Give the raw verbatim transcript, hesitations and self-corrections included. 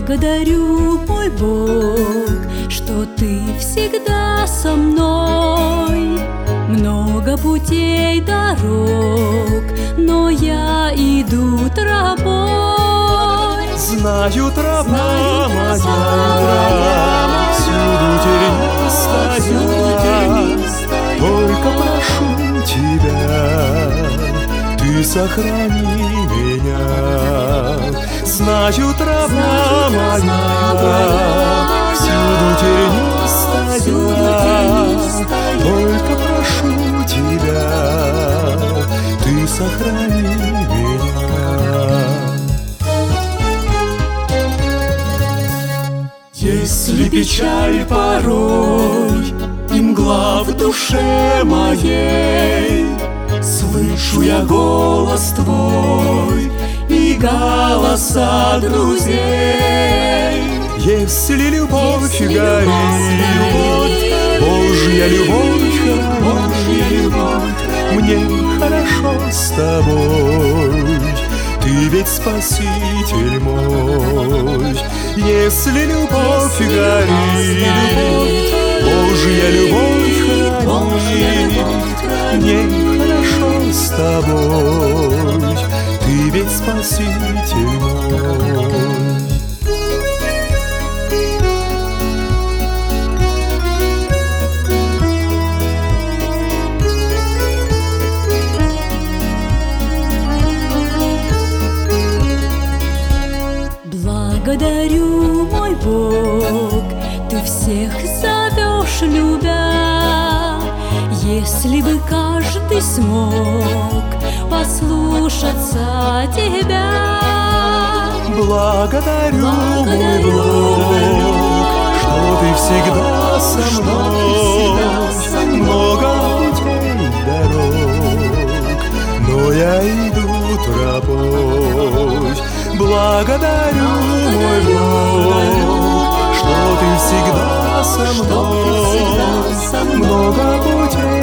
Благодарю, мой Бог, что Ты всегда со мной. Много путей, дорог, но я иду тропой. Знаю, тропа Знаю, моя, всюду тернистая, только прошу Тебя, Ты сохрани меня. Знаю, тропа моя, всюду тернистая, только прошу Тебя, Ты сохрани меня. Если печаль порой и мгла в душе моей, слышу я голос Твой и голоса друзей. Если любовь горит, Божья любовь хранит, мне хорошо с Тобой, Ты ведь Спаситель мой. Если любовь горит, Божья любовь хранит, мне хорошо с Тобой, Ты ведь Спаситель мой. Благодарю, мой Бог, Ты всех зовешь, любя. Если бы каждый смог послушаться Тебя. Благодарю, мой Бог, что Ты всегда со мной. Много путей, дорог, но я иду тропой. Благодарю, мой Бог, что Ты всегда со мной. Много путей,